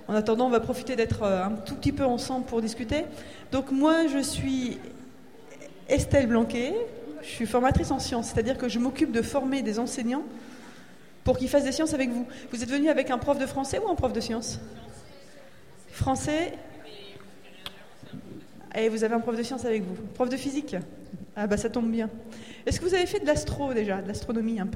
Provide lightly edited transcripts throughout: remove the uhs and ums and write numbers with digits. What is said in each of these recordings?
En attendant, on va profiter d'être un tout petit peu ensemble pour discuter. Donc moi, je suis Estelle Blanquet, je suis formatrice en sciences, c'est-à-dire que je m'occupe de former des enseignants pour qu'ils fassent des sciences avec vous. Vous êtes venu avec un prof de français ou un prof de sciences ? Français. Et vous avez un prof de sciences avec vous. Prof de physique ? Ah bah ça tombe bien. Est-ce que vous avez fait de l'astro déjà, de l'astronomie un peu ?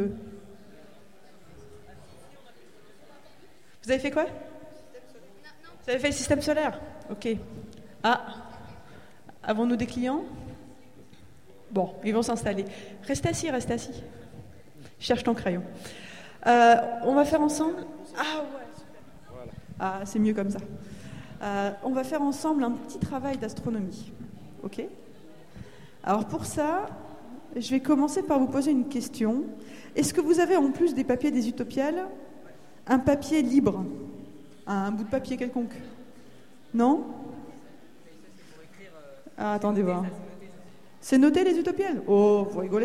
Vous avez fait quoi ? Vous avez fait le système solaire ? Ok. Ah, avons-nous des clients ? Bon, ils vont s'installer. Restez assis, restez assis. Cherche ton crayon. On va faire ensemble... Ah ouais, super. Ah, c'est mieux comme ça. On va faire ensemble un petit travail d'astronomie. Ok ? Alors pour ça, je vais commencer par vous poser une question. Est-ce que vous avez en plus des papiers des utopiales un papier libre ? Un bout de papier quelconque ? Non ? Ah, attendez voir. C'est noté les utopiales ? Oh, vous rigolez ?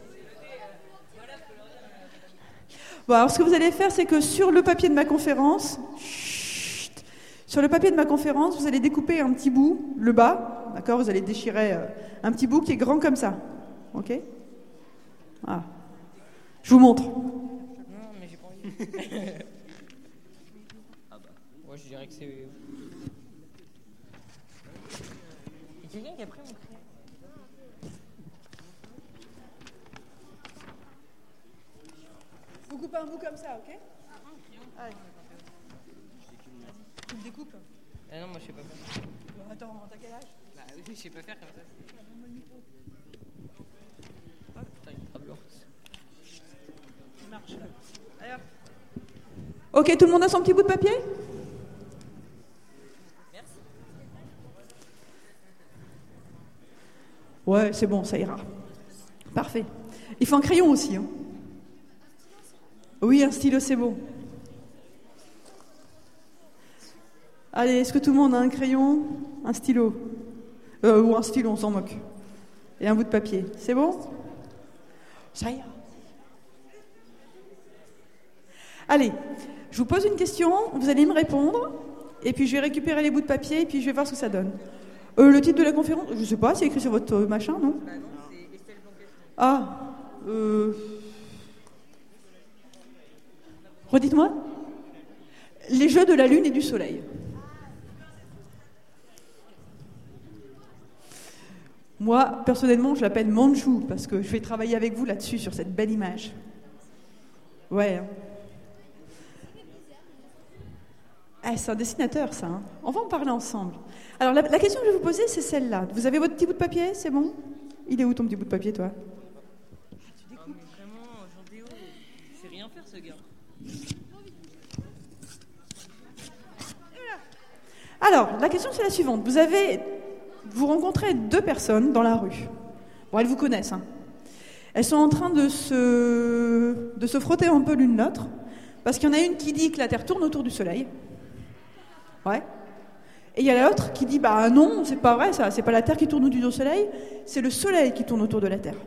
Bon, alors ce que vous allez faire, c'est que sur le papier de ma conférence, sur le papier de ma conférence, vous allez découper un petit bout, le bas, d'accord ? Vous allez déchirer un petit bout qui est grand comme ça, ok ? Voilà. Je vous montre. Non, mais j'ai pas envie. Ah bah, moi je dirais que c'est... Il y a quelqu'un qui a pris mon crayon. Vous coupez un bout comme ça, ok ? Allez. Tu le découpes ? Ah non, moi je sais pas faire. Bon, attends, t'as quel âge ? Bah oui, je sais pas faire comme ça. Ah putain, il est très blanc. Ça marche là. Allez hop. Ok, tout le monde a son petit bout de papier ? Merci. Ouais, c'est bon, ça ira. Parfait. Il faut un crayon aussi, hein ? Oui, un stylo, c'est bon. Allez, est-ce que tout le monde a un crayon ? Un stylo ? Ou un stylo, on s'en moque. Et un bout de papier. C'est bon ? Ça ira. Allez, je vous pose une question, vous allez me répondre, et puis je vais récupérer les bouts de papier, et puis je vais voir ce que ça donne. Le titre de la conférence, je sais pas, c'est écrit sur votre machin, non ? Bah non, c'est Estelle Blanquet. Ah, Redites-moi. Les jeux de la lune et du soleil. Moi, personnellement, je l'appelle Manjou, parce que je vais travailler avec vous là-dessus, sur cette belle image. Ouais. Ah, c'est un dessinateur, ça. Hein. On va en parler ensemble. Alors, la question que je vais vous poser, c'est celle-là. Vous avez votre petit bout de papier, c'est bon ? Il est où ton petit bout de papier, toi ? Ah mais vraiment, Jean-Théo, il sait rien faire ce gars. Alors, la question, c'est la suivante. Vous rencontrez deux personnes dans la rue. Bon, elles vous connaissent. Hein. Elles sont en train de se frotter un peu l'une l'autre, parce qu'il y en a une qui dit que la Terre tourne autour du Soleil. Ouais. Et il y a l'autre qui dit, bah non, c'est pas vrai ça, c'est pas la Terre qui tourne autour du Soleil, c'est le Soleil qui tourne autour de la Terre.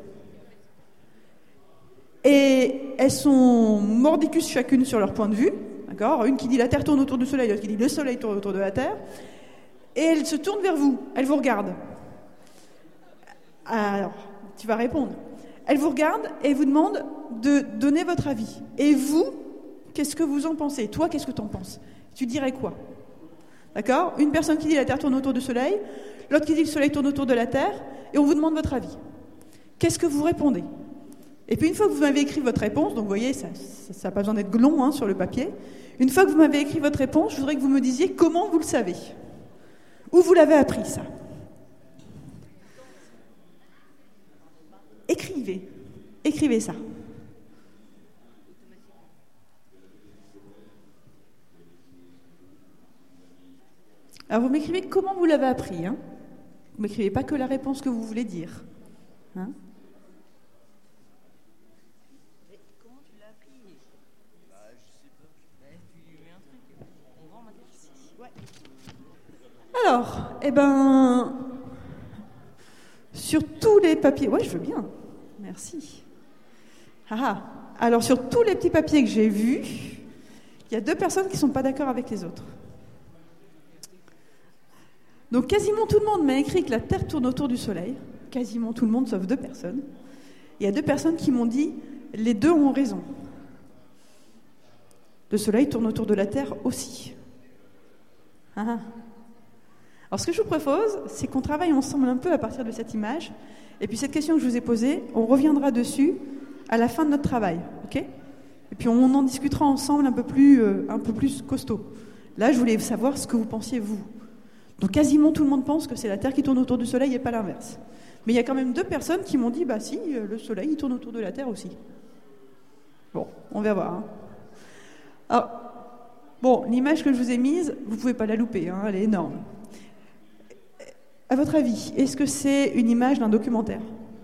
Et elles sont mordicus chacune sur leur point de vue, d'accord ? Une qui dit la Terre tourne autour du Soleil, l'autre qui dit le Soleil tourne autour de la Terre. Et elles se tournent vers vous, elles vous regardent. Alors, tu vas répondre. Elles vous regardent et vous demandent de donner votre avis. Et vous, qu'est-ce que vous en pensez ? Toi, qu'est-ce que tu en penses ? Tu dirais quoi ? D'accord ? Une personne qui dit la Terre tourne autour du Soleil, l'autre qui dit le Soleil tourne autour de la Terre, et on vous demande votre avis. Qu'est-ce que vous répondez ? Et puis une fois que vous m'avez écrit votre réponse, donc vous voyez, ça n'a pas besoin d'être long hein, sur le papier, une fois que vous m'avez écrit votre réponse, je voudrais que vous me disiez comment vous le savez. Où vous l'avez appris, ça ? Écrivez ça. Alors vous m'écrivez comment vous l'avez appris. Hein ? Vous m'écrivez pas que la réponse que vous voulez dire. Hein ? Mais comment tu l'as appris ? Bah je sais pas. Bah tu mets un truc. On va en mathématiques. Ouais. Alors, sur tous les papiers... Ouais, je veux bien. Merci. Alors, sur tous les petits papiers que j'ai vus, il y a deux personnes qui ne sont pas d'accord avec les autres. Donc quasiment tout le monde m'a écrit que la Terre tourne autour du Soleil. Quasiment tout le monde, sauf 2 personnes. Il y a 2 personnes qui m'ont dit « les 2 ont raison ». Le Soleil tourne autour de la Terre aussi. Ah. Alors ce que je vous propose, c'est qu'on travaille ensemble un peu à partir de cette image. Et puis cette question que je vous ai posée, on reviendra dessus à la fin de notre travail. Ok ? Et puis on en discutera ensemble un peu plus costaud. Là, je voulais savoir ce que vous pensiez, vous. Donc quasiment tout le monde pense que c'est la Terre qui tourne autour du Soleil et pas l'inverse. Mais il y a quand même 2 personnes qui m'ont dit « bah si, le Soleil il tourne autour de la Terre aussi ». Bon, on va voir. Hein. Alors, bon, l'image que je vous ai mise, vous ne pouvez pas la louper, hein, elle est énorme. À votre avis, est-ce que c'est une image d'un documentaire ?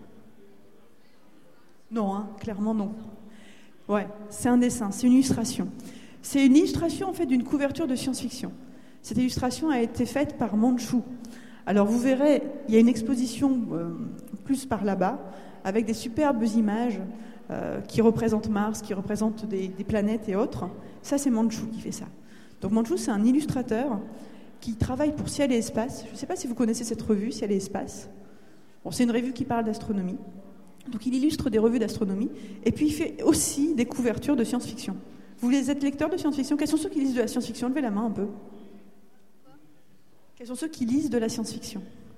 Non, hein, clairement non. Ouais, c'est un dessin, c'est une illustration. C'est une illustration en fait d'une couverture de science-fiction. Cette illustration a été faite par Manchu. Alors vous verrez, il y a une exposition plus par là-bas, avec des superbes images qui représentent Mars, qui représentent des planètes et autres. Ça, c'est Manchu qui fait ça. Donc Manchu, c'est un illustrateur qui travaille pour Ciel et Espace. Je ne sais pas si vous connaissez cette revue, Ciel et Espace. Bon, c'est une revue qui parle d'astronomie. Donc il illustre des revues d'astronomie. Et puis il fait aussi des couvertures de science-fiction. Vous êtes lecteur de science-fiction ? Quels sont ceux qui lisent de la science-fiction ? Levez la main un peu. Quels sont ceux qui lisent de la science-fiction ?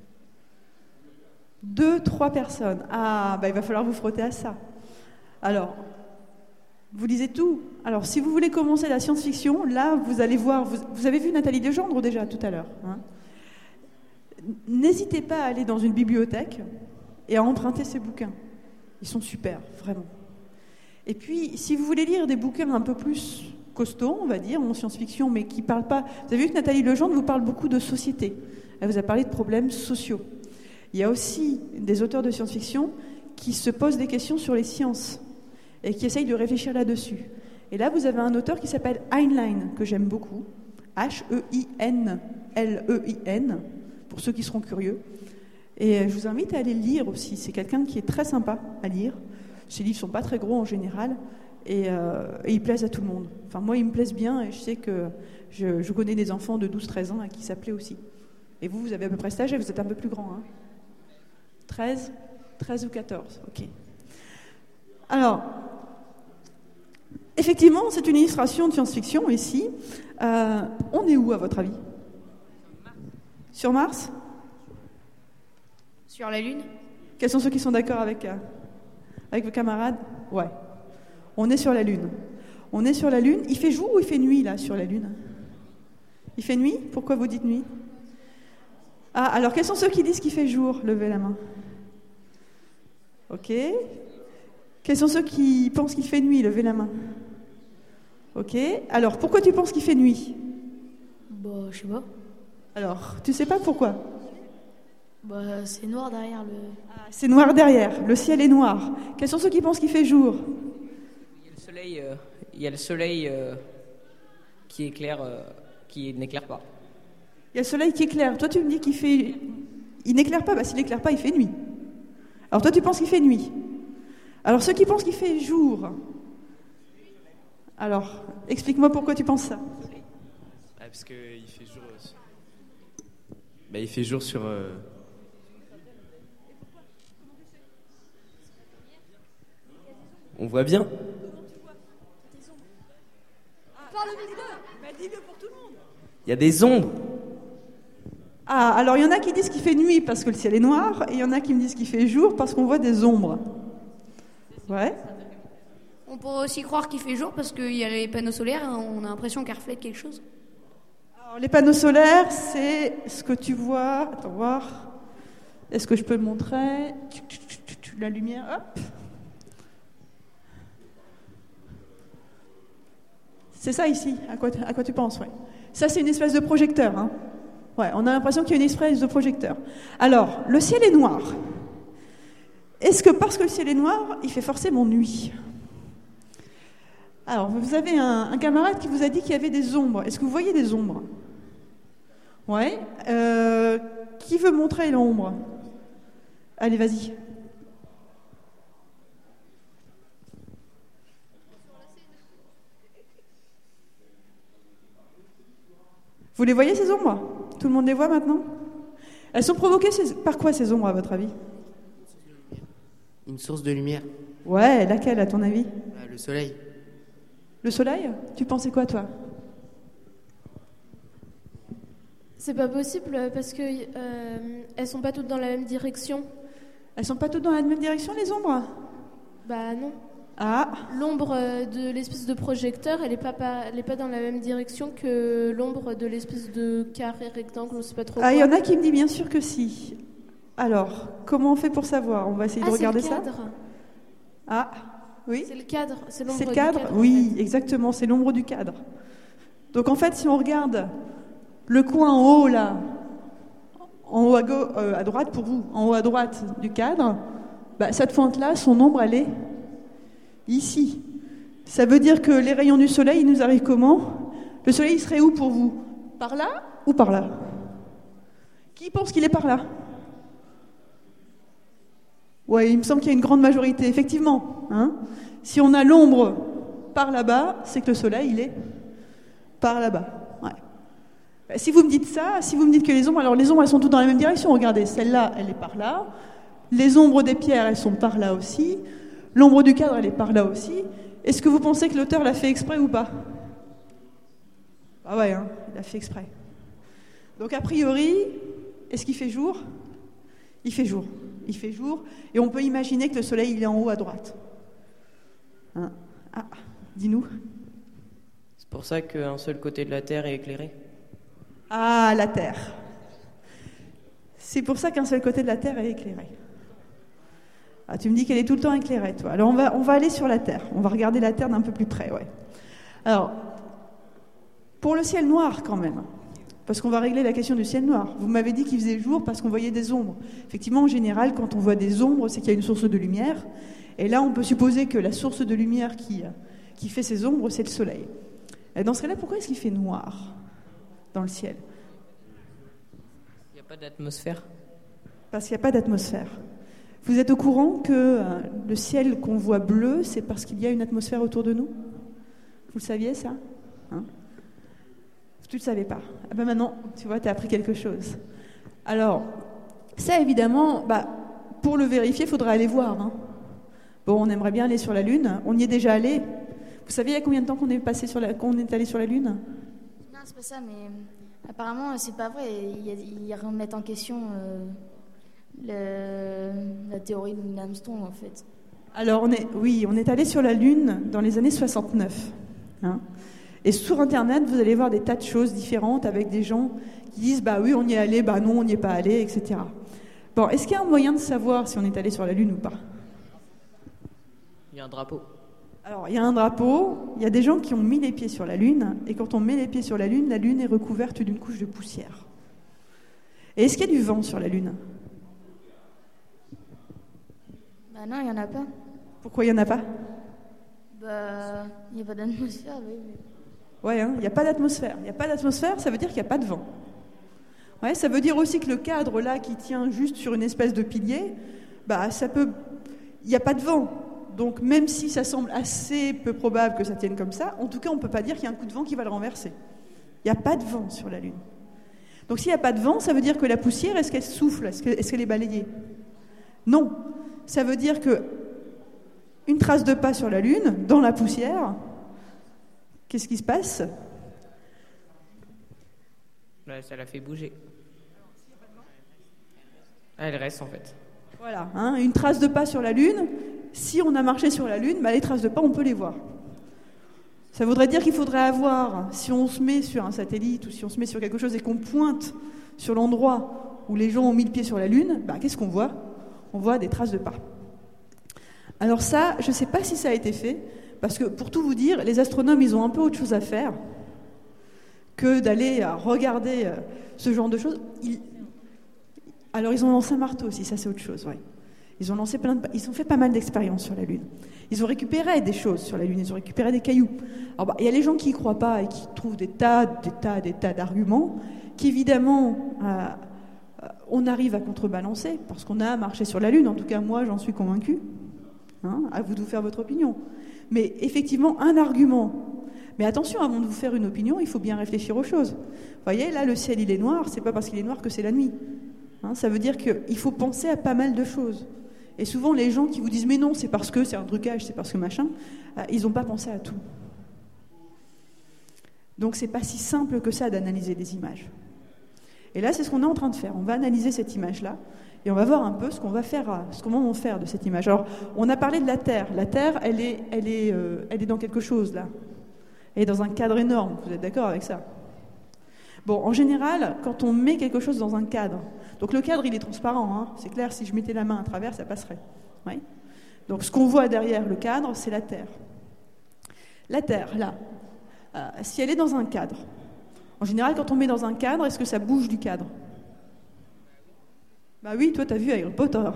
2, 3 personnes. Ah, bah, il va falloir vous frotter à ça. Alors, vous lisez tout. Alors, si vous voulez commencer la science-fiction, là, vous allez voir... Vous avez vu Nathalie Legendre déjà tout à l'heure. Hein ? N'hésitez pas à aller dans une bibliothèque et à emprunter ces bouquins. Ils sont super, vraiment. Et puis, si vous voulez lire des bouquins un peu plus costauds, on va dire, en science-fiction, mais qui ne parlent pas... Vous avez vu que Nathalie Legendre vous parle beaucoup de société. Elle vous a parlé de problèmes sociaux. Il y a aussi des auteurs de science-fiction qui se posent des questions sur les sciences et qui essayent de réfléchir là-dessus. Et là, vous avez un auteur qui s'appelle Heinlein, que j'aime beaucoup. Heinlein, pour ceux qui seront curieux. Et je vous invite à aller le lire aussi. C'est quelqu'un qui est très sympa à lire. Ses livres ne sont pas très gros en général et ils plaisent à tout le monde. Enfin, moi, ils me plaisent bien et je sais que je connais des enfants de 12-13 ans à qui ça plaît aussi. Et vous avez à peu près cet âge et vous êtes un peu plus grand. Hein ? 13 ou 14, ok. Alors, effectivement, c'est une illustration de science-fiction ici. On est où, à votre avis ? Sur Mars ? Sur la Lune ? Quels sont ceux qui sont d'accord avec vos camarades ? Ouais. On est sur la Lune. On est sur la Lune. Il fait jour ou il fait nuit, là, sur la Lune ? Il fait nuit ? Pourquoi vous dites nuit ? Ah, alors, quels sont ceux qui disent qu'il fait jour ? Levez la main. Ok. Quels sont ceux qui pensent qu'il fait nuit ? Levez la main. Ok. Alors, pourquoi tu penses qu'il fait nuit ? Bah, je sais pas. Alors, tu sais pas pourquoi ? Bah, c'est noir derrière le... Ah, c'est noir derrière. Le ciel est noir. Quels sont ceux qui pensent qu'il fait jour ? Il y a le soleil qui éclaire, qui n'éclaire pas. Il y a le soleil qui éclaire. Toi, tu me dis qu'il fait... Il n'éclaire pas. Bah, s'il n'éclaire pas, il fait nuit. Alors, toi, tu penses qu'il fait nuit. Alors, ceux qui pensent qu'il fait jour... Alors, explique-moi pourquoi tu penses ça. Ah, parce qu'il fait jour... il fait jour sur... On voit bien. Dis-le pour tout le monde. Il y a des ombres. Ah, alors il y en a qui disent qu'il fait nuit parce que le ciel est noir, et il y en a qui me disent qu'il fait jour parce qu'on voit des ombres. Ouais. On pourrait aussi croire qu'il fait jour parce qu'il y a les panneaux solaires et on a l'impression qu'elle reflète quelque chose. Alors les panneaux solaires, c'est ce que tu vois. Attends, voir. Est-ce que je peux le montrer ? La lumière, hop. C'est ça ici, à quoi tu penses, ouais. Ça, c'est une espèce de projecteur, hein. Ouais, on a l'impression qu'il y a une espèce de projecteur. Alors, le ciel est noir. Est-ce que parce que le ciel est noir, il fait forcément nuit ? Alors, vous avez un camarade qui vous a dit qu'il y avait des ombres. Est-ce que vous voyez des ombres ? Ouais. Qui veut montrer l'ombre ? Allez, vas-y. Vous les voyez, ces ombres ? Tout le monde les voit maintenant ? Elles sont provoquées par quoi ces ombres, à votre avis? Une source de lumière. Ouais, laquelle, à ton avis? Le soleil. Le soleil? Tu pensais quoi, toi? C'est pas possible parce que elles sont pas toutes dans la même direction. Elles sont pas toutes dans la même direction, les ombres? Bah non. Ah. L'ombre de l'espèce de projecteur, elle est pas dans la même direction que l'ombre de l'espèce de carré rectangle, on sait pas trop quoi. Ah, il y en a qui me disent bien sûr que si. Alors, comment on fait pour savoir? On va essayer de regarder ça. C'est le cadre. Ah, oui. C'est le cadre, c'est l'ombre C'est le du cadre? cadre. Oui, en fait. exactement, c'est l'ombre du cadre. Donc en fait, si on regarde le coin en haut là, en haut à droite pour vous, en haut à droite du cadre, bah, cette fente-là, son ombre, elle est ici. Ça veut dire que les rayons du soleil, ils nous arrivent comment? Le soleil, il serait où pour vous? Par là ou par là? Qui pense qu'il est par là? Ouais, il me semble qu'il y a une grande majorité, effectivement. Hein, si on a l'ombre par là-bas, c'est que le soleil, il est par là-bas. Ouais. Si vous me dites ça, si vous me dites que les ombres, alors les ombres, elles sont toutes dans la même direction. Regardez, celle-là, elle est par là. Les ombres des pierres, elles sont par là aussi. L'ombre du cadre, elle est par là aussi. Est-ce que vous pensez que l'auteur l'a fait exprès ou pas? Ah ouais, hein, il l'a fait exprès. Donc a priori, est-ce qu'il fait jour? Il fait jour. Il fait jour. Et on peut imaginer que le soleil, il est en haut à droite. Hein? Ah, dis-nous. C'est pour ça qu'un seul côté de la Terre est éclairé. Ah, la Terre. C'est pour ça qu'un seul côté de la Terre est éclairé. Ah, tu me dis qu'elle est tout le temps éclairée, toi. Alors on va aller sur la Terre. On va regarder la Terre d'un peu plus près, ouais. Alors, pour le ciel noir quand même, parce qu'on va régler la question du ciel noir. Vous m'avez dit qu'il faisait jour parce qu'on voyait des ombres. Effectivement, en général, quand on voit des ombres, c'est qu'il y a une source de lumière. Et là, on peut supposer que la source de lumière qui fait ces ombres, c'est le soleil. Et dans ce cas-là, pourquoi est-ce qu'il fait noir dans le ciel? Il n'y a pas d'atmosphère. Parce qu'il n'y a pas d'atmosphère. Vous êtes au courant que le ciel qu'on voit bleu, c'est parce qu'il y a une atmosphère autour de nous? Vous le saviez, ça? Hein? Tu ne le savais pas. Ah ben maintenant, tu vois, tu as appris quelque chose. Alors, ça, évidemment, pour le vérifier, il faudra aller voir. Hein. Bon, on aimerait bien aller sur la Lune. On y est déjà allé. Vous savez il y a combien de temps qu'on est allé sur la Lune? Non, c'est pas ça, mais apparemment, c'est pas vrai. Ils remettent en question la théorie de Neil Armstrong, en fait. Alors, on est allé sur la Lune dans les années 69. Hein. Et sur Internet, vous allez voir des tas de choses différentes avec des gens qui disent « bah oui, on y est allé, bah non, on n'y est pas allé, etc. » Bon, est-ce qu'il y a un moyen de savoir si on est allé sur la Lune ou pas? Il y a un drapeau. Alors, il y a un drapeau, il y a des gens qui ont mis les pieds sur la Lune, et quand on met les pieds sur la Lune est recouverte d'une couche de poussière. Et est-ce qu'il y a du vent sur la Lune? Bah non, il n'y en a pas. Pourquoi il n'y en a pas? Bah, il n'y a pas d'atmosphère, oui. Mais... Ouais, hein, il n'y a pas d'atmosphère. Il n'y a pas d'atmosphère, ça veut dire qu'il n'y a pas de vent. Ouais, ça veut dire aussi que le cadre là qui tient juste sur une espèce de pilier, il n'y a pas de vent. Donc même si ça semble assez peu probable que ça tienne comme ça, en tout cas on ne peut pas dire qu'il y a un coup de vent qui va le renverser. Il n'y a pas de vent sur la Lune. Donc s'il n'y a pas de vent, ça veut dire que la poussière, est-ce qu'elle souffle? Est-ce qu'elle est balayée? Non. Ça veut dire que une trace de pas sur la Lune, dans la poussière, qu'est-ce qui se passe? Là, ça la fait bouger. Elle reste en fait. Voilà, hein, une trace de pas sur la Lune. Si on a marché sur la Lune, les traces de pas, on peut les voir. Ça voudrait dire qu'il faudrait avoir, si on se met sur un satellite ou si on se met sur quelque chose et qu'on pointe sur l'endroit où les gens ont mis le pied sur la Lune, qu'est-ce qu'on voit? On voit des traces de pas. Alors ça, je ne sais pas si ça a été fait, parce que pour tout vous dire, les astronomes, ils ont un peu autre chose à faire que d'aller regarder ce genre de choses. Alors ils ont lancé un marteau aussi, ça c'est autre chose, ouais. Ils ont fait pas mal d'expériences sur la Lune. Ils ont récupéré des choses sur la Lune, ils ont récupéré des cailloux. Alors il y a les gens qui n'y croient pas et qui trouvent des tas d'arguments qu'évidemment on arrive à contrebalancer parce qu'on a marché sur la Lune. En tout cas, moi, j'en suis convaincue. Hein, à vous de vous faire votre opinion. Mais effectivement, un argument. Mais attention, avant de vous faire une opinion, il faut bien réfléchir aux choses. Vous voyez, là, le ciel, il est noir. C'est pas parce qu'il est noir que c'est la nuit. Ça veut dire qu'il faut penser à pas mal de choses. Et souvent, les gens qui vous disent « mais non, c'est parce que c'est un trucage, c'est parce que machin », ils n'ont pas pensé à tout. Donc, c'est pas si simple que ça d'analyser des images. Et là, c'est ce qu'on est en train de faire. On va analyser cette image-là et on va voir un peu ce qu'on va faire de cette image. Alors, on a parlé de la Terre. La Terre, elle est dans quelque chose, là. Elle est dans un cadre énorme. Vous êtes d'accord avec ça ? Bon, en général, quand on met quelque chose dans un cadre, donc le cadre, il est transparent, c'est clair, si je mettais la main à travers, ça passerait. Oui. Donc, ce qu'on voit derrière le cadre, c'est la Terre. La Terre, là, si elle est dans un cadre, en général, quand on met dans un cadre, est-ce que ça bouge du cadre ? Bah oui, toi, t'as vu Harry Potter.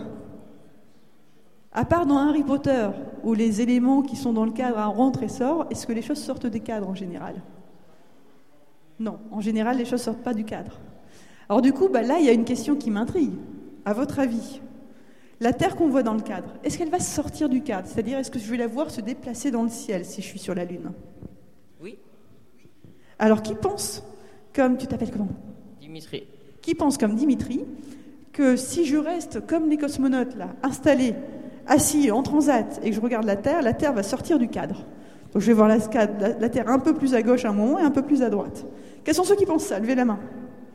À part dans Harry Potter, où les éléments qui sont dans le cadre rentrent et sortent, est-ce que les choses sortent des cadres en général ? Non, en général, les choses ne sortent pas du cadre. Alors du coup, là, il y a une question qui m'intrigue. À votre avis, la Terre qu'on voit dans le cadre, est-ce qu'elle va sortir du cadre ? C'est-à-dire, est-ce que je vais la voir se déplacer dans le ciel si je suis sur la Lune ? Oui. Alors, qui pense comme... Tu t'appelles comment ? Dimitri. Qui pense comme Dimitri que si je reste comme les cosmonautes, là, installés, assis en transat, et que je regarde la Terre va sortir du cadre. Donc je vais voir la Terre un peu plus à gauche à un moment et un peu plus à droite. Quels sont ceux qui pensent ça ? Levez la main.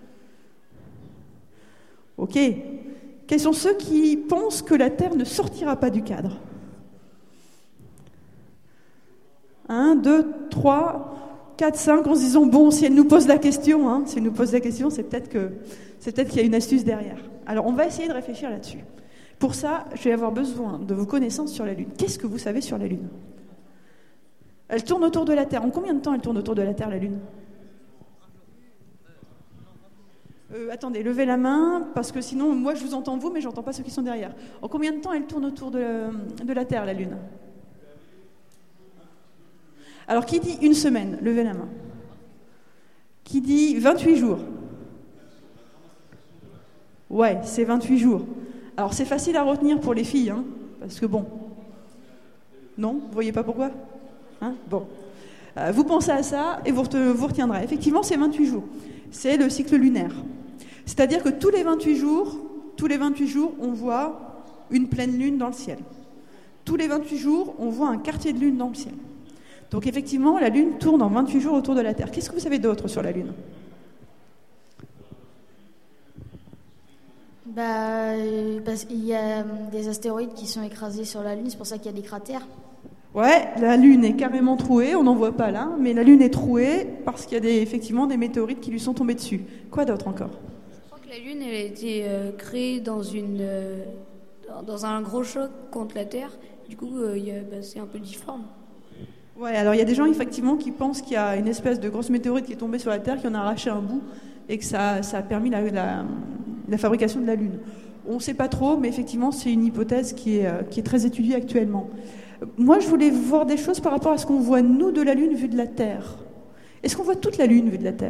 Ok. Quels sont ceux qui pensent que la Terre ne sortira pas du cadre ? 1, 2, 3, 4, 5, en se disant, bon, si elle nous pose la question, c'est peut-être qu'il y a une astuce derrière. Alors on va essayer de réfléchir là-dessus. Pour ça, je vais avoir besoin de vos connaissances sur la Lune. Qu'est-ce que vous savez sur la Lune ? Elle tourne autour de la Terre. En combien de temps elle tourne autour de la Terre, la Lune ? Attendez, levez la main, parce que sinon, moi, je vous entends vous, mais je n'entends pas ceux qui sont derrière. En combien de temps elle tourne autour de la Terre, la Lune ? Alors, qui dit une semaine ? Levez la main. Qui dit 28 jours ? Ouais, c'est 28 jours. Alors, c'est facile à retenir pour les filles, parce que bon... Non ? Vous voyez pas pourquoi ? Bon. Vous pensez à ça et vous retiendrez. Effectivement, c'est 28 jours. C'est le cycle lunaire. C'est-à-dire que tous les 28 jours, on voit une pleine lune dans le ciel. Tous les 28 jours, on voit un quartier de lune dans le ciel. Donc effectivement, la Lune tourne en 28 jours autour de la Terre. Qu'est-ce que vous savez d'autre sur la Lune ? Il y a des astéroïdes qui sont écrasés sur la Lune, c'est pour ça qu'il y a des cratères. Ouais, la Lune est carrément trouée, on n'en voit pas là, mais la Lune est trouée parce qu'il y a effectivement des météorites qui lui sont tombés dessus. Quoi d'autre encore ? Je crois que la Lune, elle a été créée dans un gros choc contre la Terre. Du coup, c'est un peu difforme. Ouais, alors il y a des gens effectivement qui pensent qu'il y a une espèce de grosse météorite qui est tombée sur la Terre, qui en a arraché un bout et que ça a permis la fabrication de la Lune. On ne sait pas trop, mais effectivement c'est une hypothèse qui est très étudiée actuellement. Moi je voulais voir des choses par rapport à ce qu'on voit nous de la Lune vue de la Terre. Est-ce qu'on voit toute la Lune vue de la Terre ?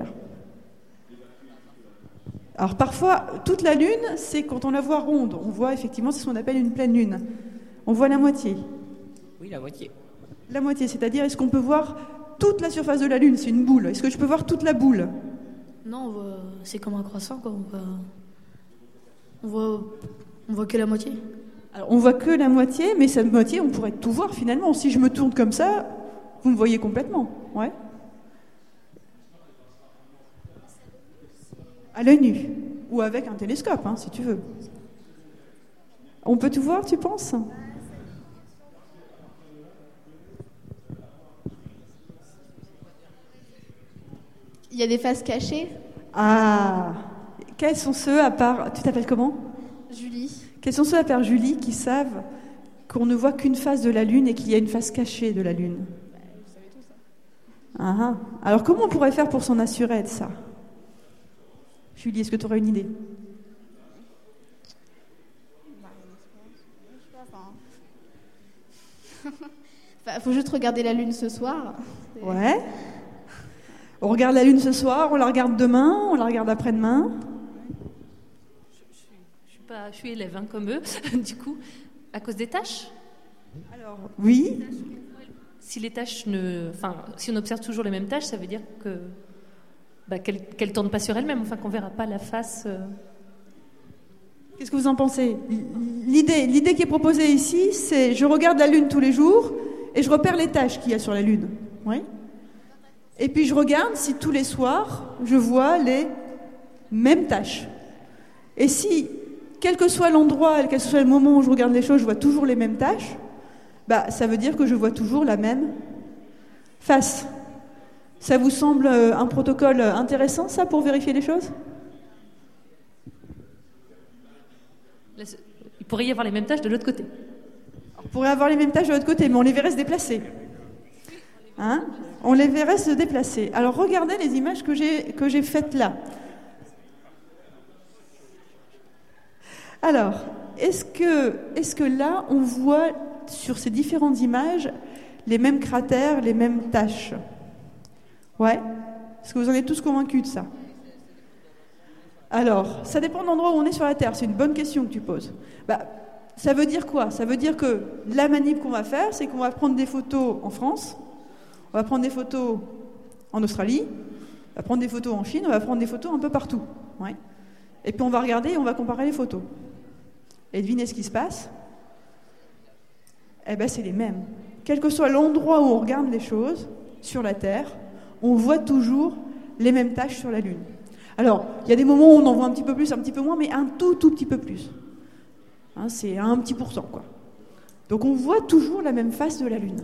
Alors parfois, toute la Lune, c'est quand on la voit ronde. On voit effectivement, c'est ce qu'on appelle une pleine Lune. On voit la moitié. Oui, la moitié. La moitié, c'est-à-dire, est-ce qu'on peut voir toute la surface de la Lune ? C'est une boule. Est-ce que je peux voir toute la boule ? Non, c'est comme un croissant, quoi. On voit que la moitié. Alors, on voit que la moitié, mais cette moitié, on pourrait tout voir finalement. Si je me tourne comme ça, vous me voyez complètement. Ouais. À l'œil nu. Ou avec un télescope, si tu veux. On peut tout voir, tu penses ? Il y a des faces cachées. Ah, quels sont ceux à part... Tu t'appelles comment ? Julie. Quels sont ceux à part Julie qui savent qu'on ne voit qu'une face de la Lune et qu'il y a une face cachée de la Lune ? Vous savez tout ça. Ah. Alors comment on pourrait faire pour s'en assurer de ça ? Julie, est-ce que tu aurais une idée ? Faut juste regarder la Lune ce soir. Ouais. On regarde la Lune ce soir, on la regarde demain, on la regarde après-demain. Je suis élève comme eux, du coup, à cause des tâches. Alors, oui. Si les tâches si on observe toujours les mêmes tâches, ça veut dire que qu'elles tournent pas sur elles-mêmes, qu'on verra pas la face. Qu'est-ce que vous en pensez? L'idée qui est proposée ici, c'est je regarde la Lune tous les jours et je repère les taches qu'il y a sur la Lune. Oui. Et puis je regarde si tous les soirs, je vois les mêmes taches. Et si, quel que soit l'endroit, quel que soit le moment où je regarde les choses, je vois toujours les mêmes taches, bah, ça veut dire que je vois toujours la même face. Ça vous semble un protocole intéressant, ça, pour vérifier les choses? Il pourrait y avoir les mêmes tâches de l'autre côté. On pourrait avoir les mêmes tâches de l'autre côté, mais on les verrait se déplacer. Hein? On les verrait se déplacer. Alors regardez les images que j'ai faites là. Alors, est-ce que là, on voit sur ces différentes images les mêmes cratères, les mêmes taches? Ouais? Est-ce que vous en êtes tous convaincus de ça? Alors, ça dépend de l'endroit où on est sur la Terre. C'est une bonne question que tu poses. Bah, ça veut dire quoi? Ça veut dire que la manip qu'on va faire, c'est qu'on va prendre des photos en France, on va prendre des photos en Australie, on va prendre des photos en Chine, on va prendre des photos un peu partout. Ouais. Et puis on va regarder et on va comparer les photos. Et devinez ce qui se passe? Eh bien, c'est les mêmes. Quel que soit l'endroit où on regarde les choses sur la Terre, on voit toujours les mêmes taches sur la Lune. Alors, il y a des moments où on en voit un petit peu plus, un petit peu moins, mais un tout petit peu plus. Hein, c'est un petit pourcent, quoi. Donc on voit toujours la même face de la Lune.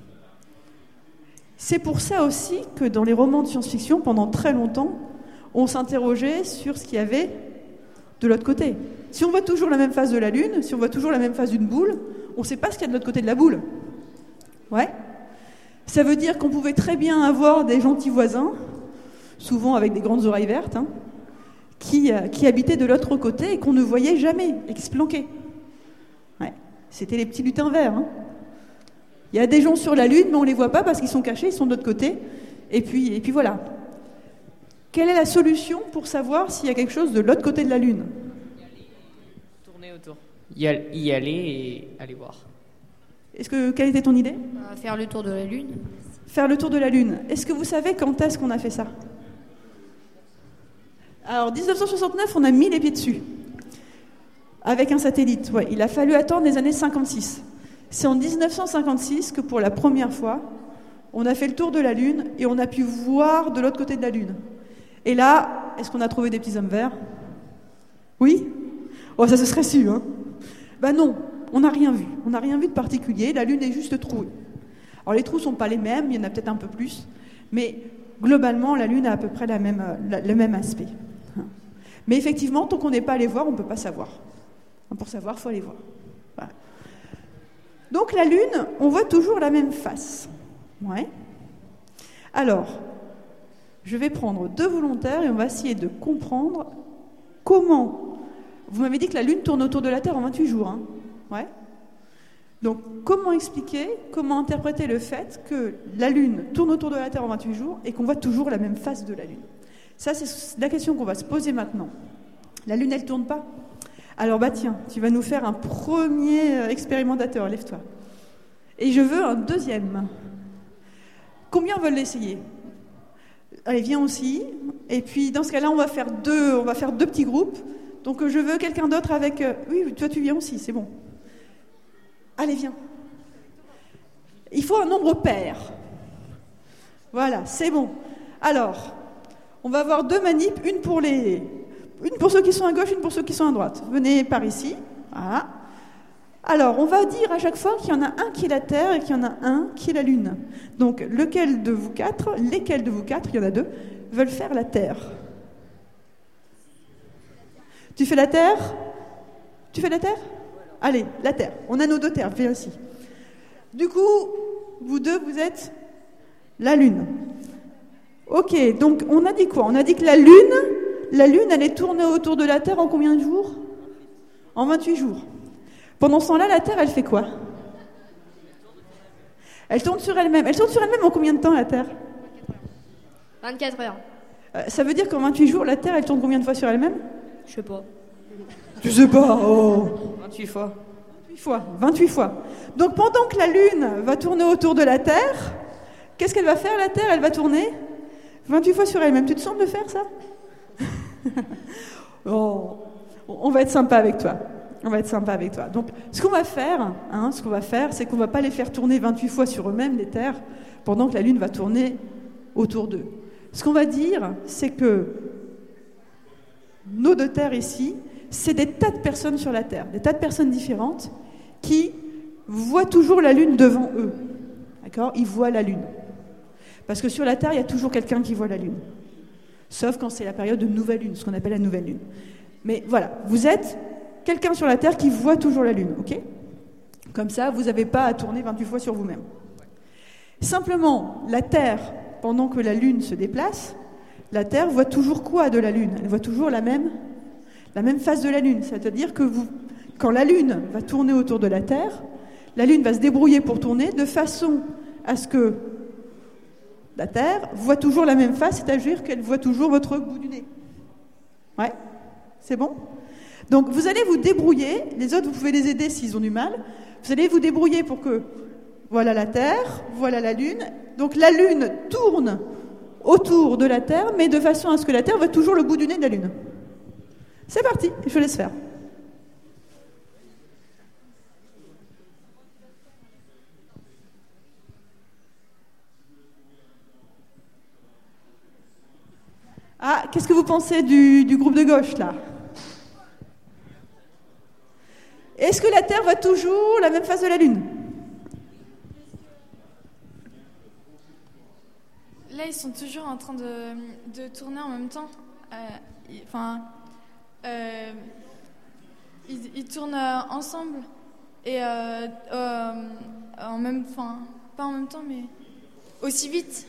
C'est pour ça aussi que dans les romans de science-fiction, pendant très longtemps, on s'interrogeait sur ce qu'il y avait de l'autre côté. Si on voit toujours la même face de la Lune, si on voit toujours la même face d'une boule, on ne sait pas ce qu'il y a de l'autre côté de la boule. Ouais. Ça veut dire qu'on pouvait très bien avoir des gentils voisins, souvent avec des grandes oreilles vertes, hein, qui habitaient de l'autre côté et qu'on ne voyait jamais, et qui se planquaient. Ouais. C'était les petits lutins verts. Hein. Il y a des gens sur la Lune, mais on ne les voit pas parce qu'ils sont cachés, ils sont de l'autre côté. Et puis voilà. Quelle est la solution pour savoir s'il y a quelque chose de l'autre côté de la Lune? Tourner autour. Y aller et aller voir. Quelle était ton idée? Faire le tour de la Lune. Faire le tour de la Lune. Est-ce que vous savez quand est-ce qu'on a fait ça? Alors, 1969, on a mis les pieds dessus. Avec un satellite. Ouais, il a fallu attendre les années 56. C'est en 1956 que pour la première fois, on a fait le tour de la Lune et on a pu voir de l'autre côté de la Lune. Et là, est-ce qu'on a trouvé des petits hommes verts? Oui? Oh, ça se serait su, hein? Ben non, on n'a rien vu. On n'a rien vu de particulier. La Lune est juste trouée. Alors les trous ne sont pas les mêmes, il y en a peut-être un peu plus, mais globalement, la Lune a à peu près le même aspect. Mais effectivement, tant qu'on n'est pas allé voir, on ne peut pas savoir. Pour savoir, il faut aller voir. Voilà. Donc la Lune, on voit toujours la même face. Ouais. Alors, je vais prendre 2 volontaires et on va essayer de comprendre comment... Vous m'avez dit que la Lune tourne autour de la Terre en 28 jours. Hein. Ouais. Donc, comment expliquer, comment interpréter le fait que la Lune tourne autour de la Terre en 28 jours et qu'on voit toujours la même face de la Lune? Ça, c'est la question qu'on va se poser maintenant. La Lune, elle ne tourne pas? Alors, bah tiens, tu vas nous faire un premier expérimentateur, lève-toi. Et je veux un deuxième. Combien veulent l'essayer? Allez, viens aussi. Et puis, dans ce cas-là, on va faire deux petits groupes. Donc, je veux quelqu'un d'autre avec... Oui, toi, tu viens aussi, c'est bon. Allez, viens. Il faut un nombre pair. Voilà, c'est bon. Alors, on va avoir 2 manips, une pour ceux qui sont à gauche, une pour ceux qui sont à droite. Venez par ici. Voilà. Alors, on va dire à chaque fois qu'il y en a un qui est la Terre et qu'il y en a un qui est la Lune. Donc, lesquels de vous quatre, il y en a 2, veulent faire la Terre? Tu fais la Terre? Tu fais la Terre? Allez, la Terre. On a nos 2 terres, viens ici. Du coup, vous 2, vous êtes la Lune. Ok, donc on a dit quoi? On a dit que la Lune, elle est tournée autour de la Terre en combien de jours? En 28 jours. Pendant ce temps-là, la Terre, elle fait quoi? Elle tourne sur elle-même. Elle tourne sur elle-même en combien de temps, la Terre? 24 heures. Ça veut dire qu'en 28 jours, la Terre, elle tourne combien de fois sur elle-même? Je sais pas. Je sais pas, oh. 28 fois. 28 fois. Donc pendant que la Lune va tourner autour de la Terre, qu'est-ce qu'elle va faire, la Terre? Elle va tourner 28 fois sur elle-même. Tu te sens de le faire, ça? Oh. On va être sympa avec toi. Donc, ce qu'on va faire, c'est qu'on ne va pas les faire tourner 28 fois sur eux-mêmes, les terres, pendant que la Lune va tourner autour d'eux. Ce qu'on va dire, c'est que nos 2 terres ici, c'est des tas de personnes sur la Terre, des tas de personnes différentes qui voient toujours la Lune devant eux. D'accord ? Ils voient la Lune. Parce que sur la Terre, il y a toujours quelqu'un qui voit la Lune. Sauf quand c'est la période de nouvelle Lune, ce qu'on appelle la nouvelle Lune. Mais voilà, vous êtes quelqu'un sur la Terre qui voit toujours la Lune, ok ? Comme ça, vous n'avez pas à tourner 28 fois sur vous-même. Simplement, la Terre, pendant que la Lune se déplace, la Terre voit toujours quoi de la Lune ? Elle voit toujours la même face de la Lune. C'est-à-dire que quand la Lune va tourner autour de la Terre, la Lune va se débrouiller pour tourner de façon à ce que la Terre voit toujours la même face, c'est-à-dire qu'elle voit toujours votre bout du nez. Ouais ? C'est bon ? Donc vous allez vous débrouiller, les autres vous pouvez les aider s'ils ont du mal, vous allez vous débrouiller pour que, voilà la Terre, voilà la Lune, donc la Lune tourne autour de la Terre, mais de façon à ce que la Terre voit toujours le bout du nez de la Lune. C'est parti, je laisse faire. Ah, qu'est-ce que vous pensez du groupe de gauche, là ? Est-ce que la Terre voit toujours la même face de la Lune ? Là, ils sont toujours en train de tourner en même temps. Ils tournent ensemble et en même, pas en même temps, mais aussi vite.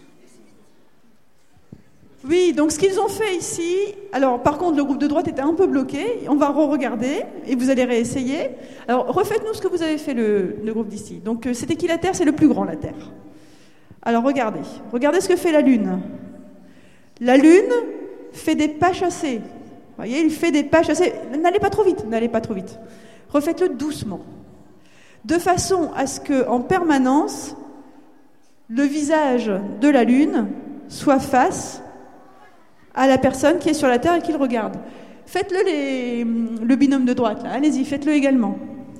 Oui, donc ce qu'ils ont fait ici, alors par contre le groupe de droite était un peu bloqué, on va re-regarder et vous allez réessayer. Alors refaites-nous ce que vous avez fait le groupe d'ici. Donc c'était qui la Terre ? C'est le plus grand, la Terre. Alors regardez ce que fait la Lune. La Lune fait des pas chassés. Vous voyez, il fait des pas chassés. N'allez pas trop vite. Refaites-le doucement. De façon à ce que, en permanence, le visage de la Lune soit face à la personne qui est sur la Terre et qui le regarde. Faites-le le binôme de droite, là. Allez-y, faites-le également.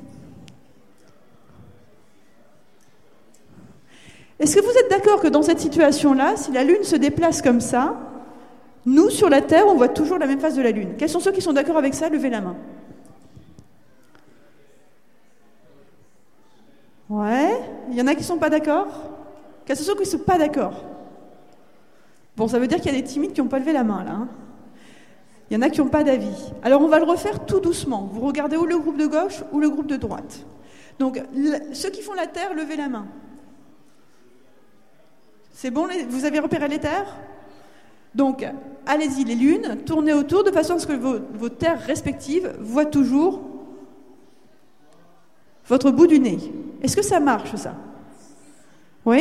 Est-ce que vous êtes d'accord que dans cette situation-là, si la Lune se déplace comme ça, nous, sur la Terre, on voit toujours la même face de la Lune ? Quels sont ceux qui sont d'accord avec ça ? Levez la main. Ouais. Il y en a qui ne sont pas d'accord ? Quels sont ceux qui ne sont pas d'accord ? Bon, ça veut dire qu'il y a des timides qui n'ont pas levé la main, là. Hein. Il y en a qui n'ont pas d'avis. Alors, on va le refaire tout doucement. Vous regardez ou le groupe de gauche ou le groupe de droite. Donc, ceux qui font la Terre, levez la main. C'est bon, vous avez repéré les terres ? Donc, allez-y, les lunes, tournez autour de façon à ce que vos terres respectives voient toujours votre bout du nez. Est-ce que ça marche, ça ? Oui ?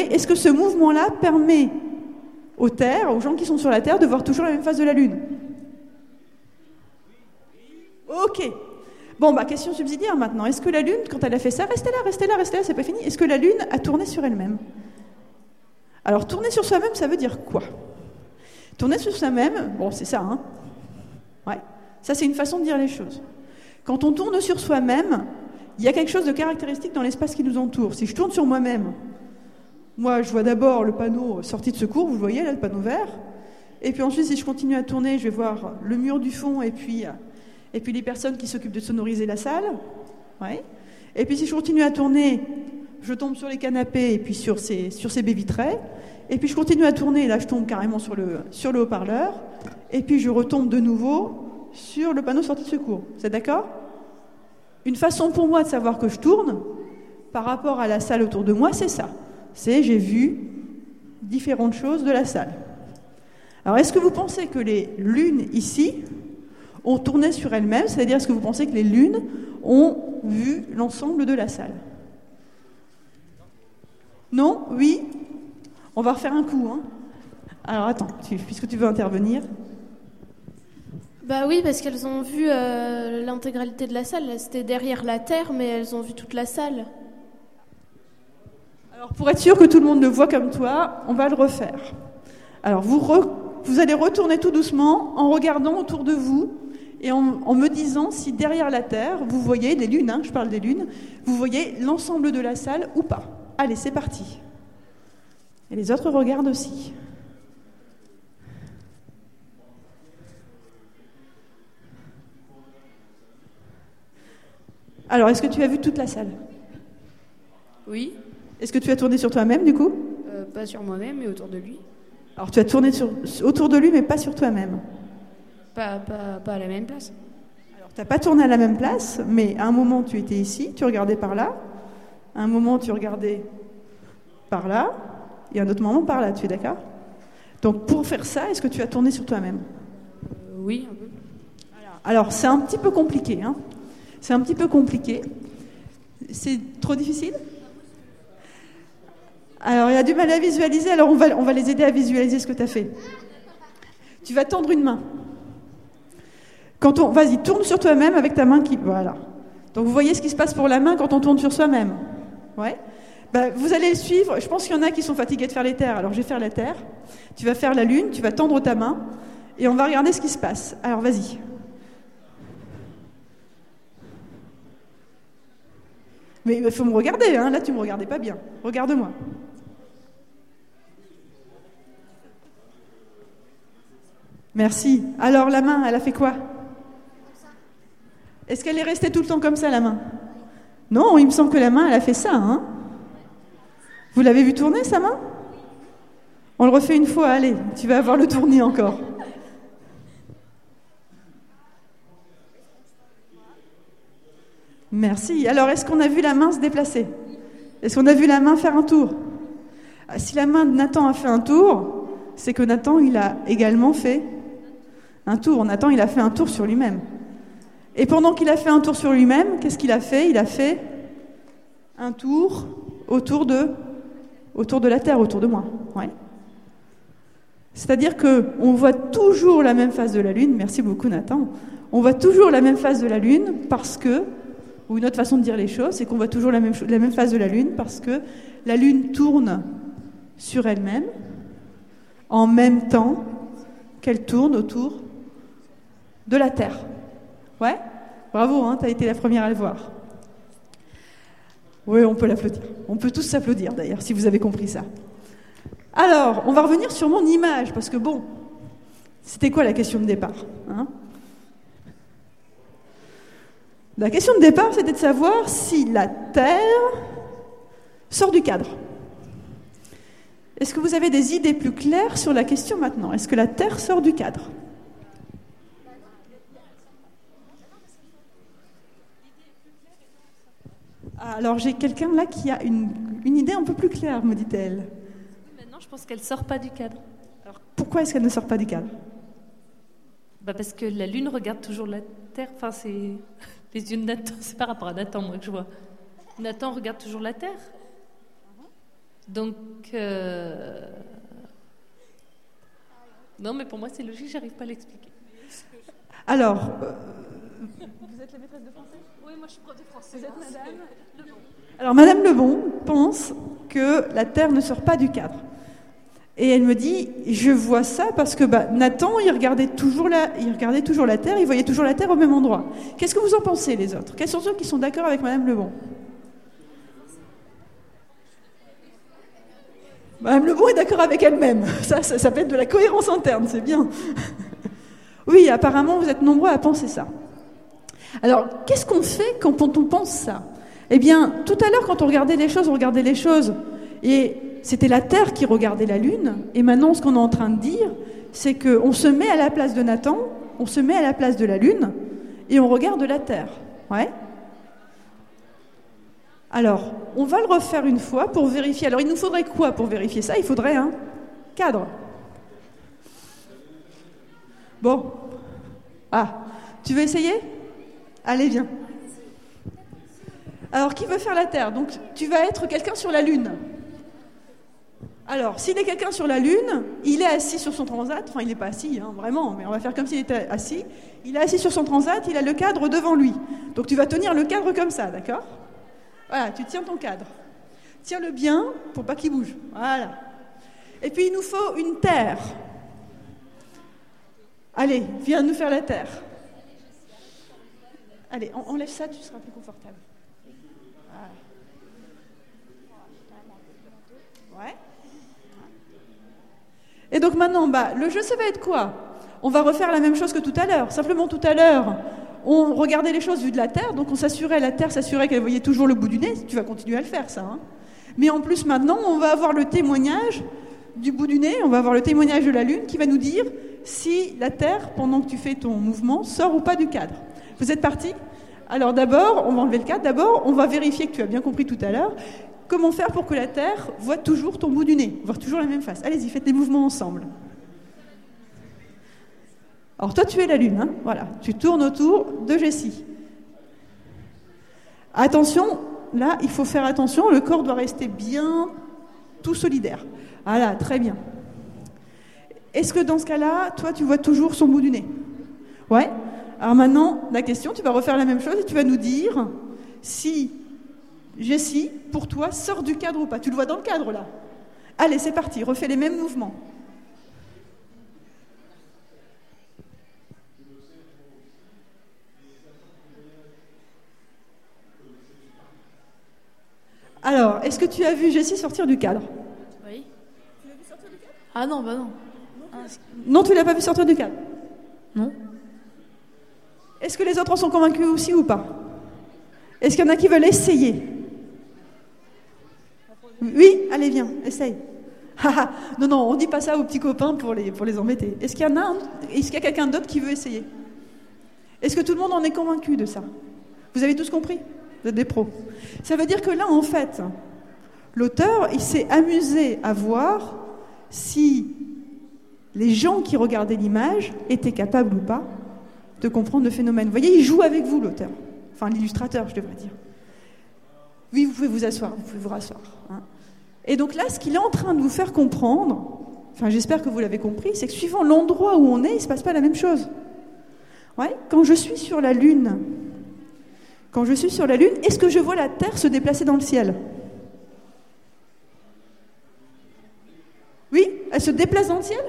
Est-ce que ce mouvement-là permet aux terres, aux gens qui sont sur la Terre, de voir toujours la même face de la Lune ? Ok. Bon, question subsidiaire maintenant. Est-ce que la Lune, quand elle a fait ça, restez là, c'est pas fini. Est-ce que la Lune a tourné sur elle-même ? Alors, tourner sur soi-même, ça veut dire quoi ? Tourner sur soi-même, bon, c'est ça, hein ? Ouais. Ça, c'est une façon de dire les choses. Quand on tourne sur soi-même, il y a quelque chose de caractéristique dans l'espace qui nous entoure. Si je tourne sur moi-même, moi, je vois d'abord le panneau sortie de secours, vous le voyez, là, le panneau vert. Et puis ensuite, si je continue à tourner, je vais voir le mur du fond et puis les personnes qui s'occupent de sonoriser la salle. Ouais. Et puis si je continue à tourner, je tombe sur les canapés et puis sur ces baies vitrées. Et puis je continue à tourner, et là je tombe carrément sur le haut-parleur. Et puis je retombe de nouveau sur le panneau sortie de secours. Vous êtes d'accord ? Une façon pour moi de savoir que je tourne par rapport à la salle autour de moi, c'est ça. C'est j'ai vu différentes choses de la salle. Alors est-ce que vous pensez que les lunes ici ont tourné sur elles-mêmes ? C'est-à-dire, est-ce que vous pensez que les lunes ont vu l'ensemble de la salle ? Non ? Oui ? On va refaire un coup. Hein. Alors attends, puisque tu veux intervenir. Bah oui, parce qu'elles ont vu l'intégralité de la salle. C'était derrière la Terre, mais elles ont vu toute la salle. Alors pour être sûr que tout le monde le voit comme toi, on va le refaire. Alors vous allez retourner tout doucement en regardant autour de vous et en me disant si derrière la Terre, vous voyez les lunes, je parle des lunes, vous voyez l'ensemble de la salle ou pas. Allez, c'est parti. Et les autres regardent aussi. Alors, est-ce que tu as vu toute la salle? Oui. Est-ce que tu as tourné sur toi-même, du coup? Pas sur moi-même, mais autour de lui. Alors, tu as tourné autour de lui, mais pas sur toi-même. Pas à la même place. Alors, tu n'as pas tourné à la même place, mais à un moment, tu étais ici, tu regardais par là. À un moment, tu regardais par là. Et à un autre moment, par là. Tu es d'accord? Donc, pour faire ça, est-ce que tu as tourné sur toi-même? Oui, un peu. Alors, c'est un petit peu compliqué. C'est un petit peu compliqué. C'est trop difficile? Alors, il y a du mal à visualiser, alors on va les aider à visualiser ce que tu as fait. Tu vas tendre une main. Vas-y, tourne sur toi-même avec ta main qui... Voilà. Donc, vous voyez ce qui se passe pour la main quand on tourne sur soi-même. Ouais. Vous allez le suivre. Je pense qu'il y en a qui sont fatigués de faire les terres. Alors, je vais faire la terre. Tu vas faire la lune, tu vas tendre ta main. Et on va regarder ce qui se passe. Alors, vas-y. Mais il faut me regarder, là tu ne me regardais pas bien. Regarde-moi. Merci. Alors la main, elle a fait quoi? Est-ce qu'elle est restée tout le temps comme ça, la main? Non, il me semble que la main, elle a fait ça. Vous l'avez vu tourner, sa main? On le refait une fois, allez, tu vas avoir le tournis encore. Merci. Alors, est-ce qu'on a vu la main se déplacer? Est-ce qu'on a vu la main faire un tour? Si la main de Nathan a fait un tour, c'est que Nathan, il a également fait un tour. Nathan, il a fait un tour sur lui-même. Et pendant qu'il a fait un tour sur lui-même, qu'est-ce qu'il a fait? Il a fait un tour autour de la Terre, autour de moi. Ouais. C'est-à-dire qu'on voit toujours la même face de la Lune. Merci beaucoup, Nathan. On voit toujours la même face de la Lune parce que... Ou une autre façon de dire les choses, c'est qu'on voit toujours la même phase de la Lune parce que la Lune tourne sur elle-même en même temps qu'elle tourne autour de la Terre. Ouais? Bravo, t'as été la première à le voir. Oui, on peut l'applaudir. On peut tous s'applaudir d'ailleurs, si vous avez compris ça. Alors, on va revenir sur mon image parce que bon, c'était quoi la question de départ? La question de départ, c'était de savoir si la Terre sort du cadre. Est-ce que vous avez des idées plus claires sur la question maintenant? Est-ce que la Terre sort du cadre? Alors, j'ai quelqu'un là qui a une idée un peu plus claire, me dit-elle. Maintenant, je pense qu'elle ne sort pas du cadre. Alors, pourquoi est-ce qu'elle ne sort pas du cadre? Parce que la Lune regarde toujours la Terre. Enfin, c'est... Les yeux de Nathan, c'est par rapport à Nathan, moi, que je vois. Nathan regarde toujours la Terre. Donc... Non, mais pour moi, c'est logique, j'arrive pas à l'expliquer. Alors... Vous êtes la maîtresse de français? Oui, moi, je suis prof de français. Vous êtes madame Lebon. Alors, madame Lebon pense que la Terre ne sort pas du cadre. Et elle me dit, je vois ça parce que Nathan, il regardait toujours la Terre, il voyait toujours la Terre au même endroit. Qu'est-ce que vous en pensez, les autres? Quels sont ceux qui sont d'accord avec Madame Lebon? Madame Lebon est d'accord avec elle-même. Ça s'appelle de la cohérence interne, c'est bien. Oui, apparemment, vous êtes nombreux à penser ça. Alors, qu'est-ce qu'on fait quand on pense ça? Eh bien, tout à l'heure, quand on regardait les choses, et... C'était la Terre qui regardait la Lune, et maintenant ce qu'on est en train de dire, c'est qu'on se met à la place de Nathan, on se met à la place de la Lune, et on regarde la Terre. Ouais? Alors, on va le refaire une fois pour vérifier. Alors, il nous faudrait quoi pour vérifier ça? Il faudrait un cadre. Bon. Ah, tu veux essayer? Allez, viens. Alors, qui veut faire la Terre? Donc, tu vas être quelqu'un sur la Lune. Alors, s'il est quelqu'un sur la Lune, il est assis sur son transat, enfin il n'est pas assis, vraiment, mais on va faire comme s'il était assis. Il est assis sur son transat, il a le cadre devant lui. Donc tu vas tenir le cadre comme ça, d'accord? Voilà, tu tiens ton cadre. Tiens-le bien pour pas qu'il bouge. Voilà. Et puis il nous faut une Terre. Allez, viens nous faire la Terre. Allez, enlève ça, tu seras plus confortable. Voilà. Ouais. Et donc maintenant, le jeu, ça va être quoi? On va refaire la même chose que tout à l'heure. Simplement, tout à l'heure, on regardait les choses vues de la Terre, donc la Terre s'assurait qu'elle voyait toujours le bout du nez. Tu vas continuer à le faire, ça. Hein. Mais en plus, maintenant, on va avoir le témoignage du bout du nez, on va avoir le témoignage de la Lune qui va nous dire si la Terre, pendant que tu fais ton mouvement, sort ou pas du cadre. Vous êtes partis? Alors d'abord, on va enlever le cadre. D'abord, on va vérifier que tu as bien compris tout à l'heure. Comment faire pour que la Terre voit toujours ton bout du nez, voit toujours la même face? Allez-y, faites des mouvements ensemble. Alors toi, tu es la Lune, hein, voilà. Tu tournes autour de Jessie. Attention, là, il faut faire attention, le corps doit rester bien tout solidaire. Voilà, très bien. Est-ce que dans ce cas-là, toi, tu vois toujours son bout du nez? Ouais. Alors maintenant, la question, tu vas refaire la même chose et tu vas nous dire si Jessie, pour toi, sort du cadre ou pas. Tu le vois dans le cadre, là. Allez, c'est parti, refais les mêmes mouvements. Alors, est-ce que tu as vu Jessie sortir du cadre? Oui. Tu l'as vu sortir du cadre? Ah non, bah non. Non, tu l'as pas vu sortir du cadre? Non. Est-ce que les autres en sont convaincus aussi ou pas? Est-ce qu'il y en a qui veulent essayer? Oui, allez, viens, essaye. Non, non, on dit pas ça aux petits copains pour les embêter. Est-ce qu'il y a quelqu'un d'autre qui veut essayer? Est-ce que tout le monde en est convaincu de ça? Vous avez tous compris? Vous êtes des pros. Ça veut dire que là, en fait, l'auteur, il s'est amusé à voir si les gens qui regardaient l'image étaient capables ou pas de comprendre le phénomène. Vous voyez, il joue avec vous, l'auteur. Enfin, l'illustrateur, je devrais dire. Oui, vous pouvez vous asseoir, vous pouvez vous rasseoir. Hein. Et donc là, ce qu'il est en train de vous faire comprendre, enfin, j'espère que vous l'avez compris, c'est que suivant l'endroit où on est, il ne se passe pas la même chose. Ouais, quand je suis sur la Lune, est-ce que je vois la Terre se déplacer dans le ciel? Oui, elle se déplace dans le ciel?